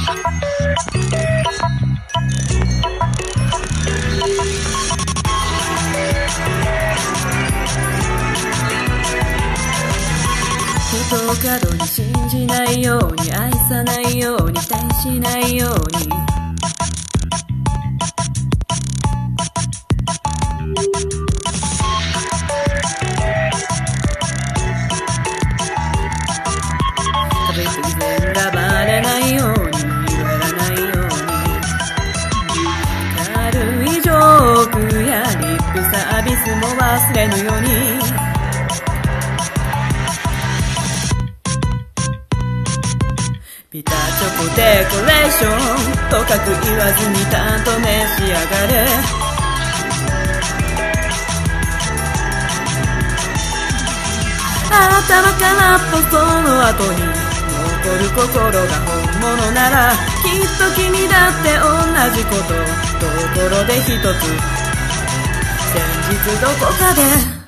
人を過度に信じないように、愛さないように、期待しないように。壁すぎ全がバレないように、揺らないように。軽いジョークやリップサービスも忘れぬように。ビターチョコデコレーションとかく言わずにちゃんと召し上がれ。頭からっぽその後に残る心が本物なら、きっと君だって同じこと、ところで一つ先日どこかで